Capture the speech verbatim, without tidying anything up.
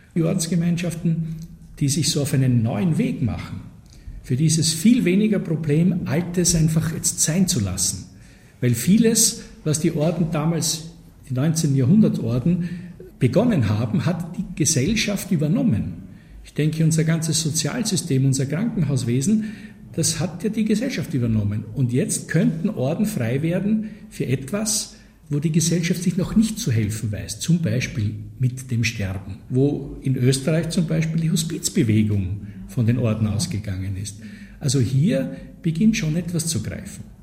Die Ordensgemeinschaften, die sich so auf einen neuen Weg machen, für dieses viel weniger Problem, Altes einfach jetzt sein zu lassen. Weil vieles, was die Orden damals, die neunzehnten Jahrhundert-Orden, begonnen haben, hat die Gesellschaft übernommen. Ich denke, unser ganzes Sozialsystem, unser Krankenhauswesen, das hat ja die Gesellschaft übernommen. Und jetzt könnten Orden frei werden für etwas, wo die Gesellschaft sich noch nicht zu helfen weiß, zum Beispiel mit dem Sterben, wo in Österreich zum Beispiel die Hospizbewegung von den Orden ausgegangen ist. Also hier beginnt schon etwas zu greifen.